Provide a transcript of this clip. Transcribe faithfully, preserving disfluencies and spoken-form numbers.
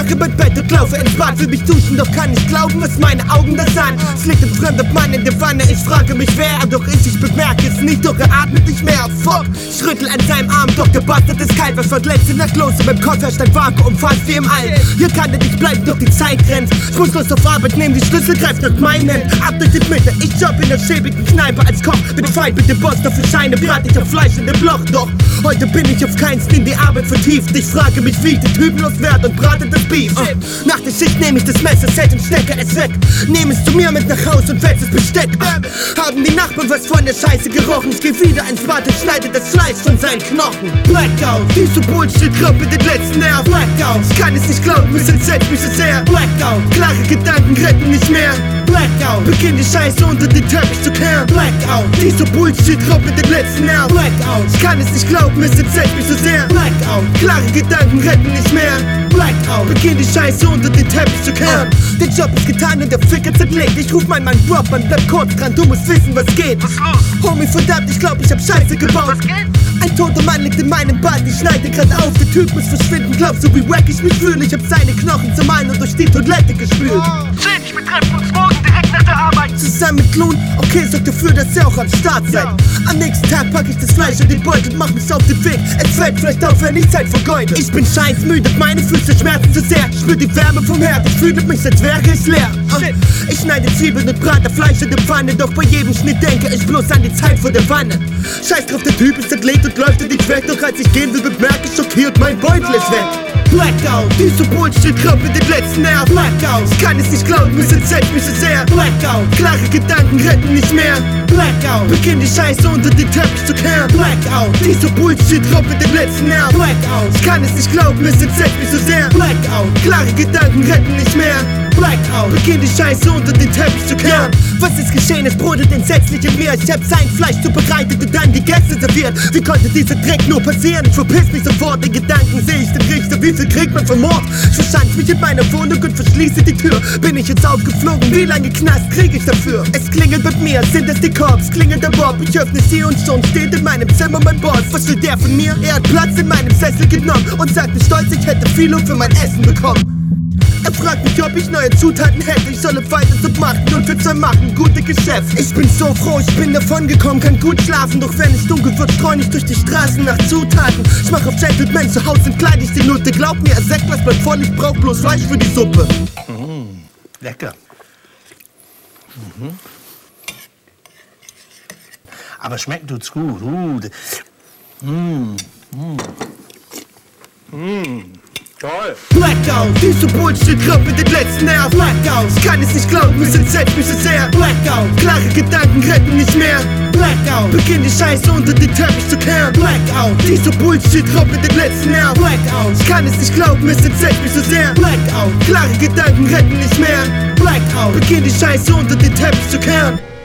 Mache mein Bett und laufe ins Bad, will mich duschen, doch kann nicht glauben, was meine Augen da sahen. Es liegt ein fremder Mann in der Wanne, ich frage mich wer, doch ich, ich bemerke es nicht, doch er atmet nicht mehr. Fuck, ich rüttel an seinem Arm, doch der Bastard ist kalt. Was war letzte Nacht los? In meinem Kopf herrscht ein Vakuum, fast wie im All. Hier kann er nicht bleiben, doch die Zeit rennt. Ich muss los auf Arbeit, nehm die Schlüssel, greif nach meinen Händen. Ab durch die Mitte, ich jobb in der schäbigen Kneipe als Koch. Bin Feind mit dem Boss, doch für Scheine brat ich auf Fleisch in dem Loch. Doch heute bin ich auf keinen in die Arbeit vertieft. Ich frage mich, wie ich den Typen loswerde und brate das Beef. uh. Nach der Schicht nehm ich das Messer, Set und stecke es weg. Nehm es zu mir mit nach Haus und wälze es Besteck. uh. Haben die Nachbarn was von der Scheiße gerochen? Ich geh wieder ins Bad und schneide das Fleisch von seinen Knochen. Blackout, diese Bullshit raubt mit den letzten Nerv. Blackout, ich kann es nicht glauben, es entsetzt mich so sehr. Blackout, klare Gedanken retten nicht mehr. Blackout, beginn die Scheiße unter den Teppich zu kehren. Blackout, diese Bullshit raubt mit den letzten Nerv. Blackout, ich kann es nicht glauben, es entsetzt mich so sehr. Blackout, klare Gedanken retten nicht mehr. Blackout, beginn die Scheiße unter den Teppich zu kehren. uh. Der Job ist getan und der Ficker zerlegt. Ich ruf meinen Mann Rob an, bleib kurz dran, du musst wissen, was geht. Was los? Homie, verdammt, ich glaub, ich hab Scheiße gebaut. Was geht? Ein toter Mann liegt in meinem Bad, ich schneide grad auf. Der Typ muss verschwinden, glaubst du, wie wack ich mich fühle? Ich hab seine Knochen zermahlen und durch die Toilette gespült. Oh. Shit, wir treffen uns morgen direkt nach der Arbeit. Zusammen mit Klon, okay, sorg dafür, dass ihr auch am Start seid. Ja. Am nächsten Tag pack ich das Fleisch in den Beutel und mach mich auf den Weg. Es fällt vielleicht auf, wenn ich Zeit vergeude. Ich bin scheißmüde, meine Füße schmerzen zu sehr. Spür die Wärme vom Herd, ich fühle mich, als wäre ich leer. uh. Ich schneide Zwiebeln und brate Fleisch in der Pfanne. Doch bei jedem Schnitt denke ich bloß an die Zeit vor der Wanne. Scheiß drauf, der Typ ist Athlet und läuft in die Quelle. Doch als ich gehen will, bemerke ich schockiert, mein Beutel ist weg. Blackout, diese Bullshit raubt mit den letzten Nerv. Blackout, ich kann es nicht glauben, es entsetzt mich so sehr. Blackout, klare Gedanken retten nicht mehr. Blackout, beginn die Scheiße unter den Teppich zu kehren. Blackout, diese Bullshit raubt mit den letzten Nerv. Blackout, ich kann es nicht glauben, es entsetzt mich so sehr. Blackout, klare Gedanken retten nicht mehr. Blackout, beginn die Scheiße unter den Teppich zu kehren. Was ist geschehen? Es brodelt entsetzlich in mir. Ich hab sein Fleisch zubereitet und dann die Gäste serviert. Wie konnte dieser Dreck nur passieren? Ich verpiss mich sofort, in Gedanken sehe ich den Richter. Wie viel kriegt man für Mord? Ich verschanze mich in meiner Wohnung und verschließe die Tür. Bin ich jetzt aufgeflogen? Wie lange Knast krieg ich dafür? Es klingelt mit mir, sind es die Cops? Klingelt der Bob? Ich öffne sie und schon steht in meinem Zimmer mein Boss. Was will der von mir? Er hat Platz in meinem Sessel genommen und sagt mir stolz, ich hätte viel für mein Essen bekommen. Er fragt mich, ob ich neue Zutaten hätte. Ich solle weiter so machen und für zwei machen gute Geschäfte. Ich bin so froh, ich bin davon gekommen, kann gut schlafen. Doch wenn es dunkel wird, streun ich durch die Straßen nach Zutaten. Ich mach auf Gentleman zu Hause und kleid ich die Nutte. Glaub mir, er Sekt, was bleibt voll, ich brauch bloß Fleisch für die Suppe. Mm, lecker. Mhm. Aber schmeckt tut's gut. Uh. Mm, mm. Mm. Toll. Blackout, diese Bullshit raubt mit den letzten Nerv. Blackout, ich kann es nicht glauben, es entsetzt mich so sehr. Blackout, klare Gedanken retten nicht mehr. Blackout, beginn die Scheiße unter den Teppich zu kehren. Blackout, diese Bullshit raubt mit den letzten Nerv. Blackout, ich kann es nicht glauben, es entsetzt mich so sehr. Blackout, klare Gedanken retten nicht mehr. Blackout, beginn die Scheiße unter den Teppich zu kehren.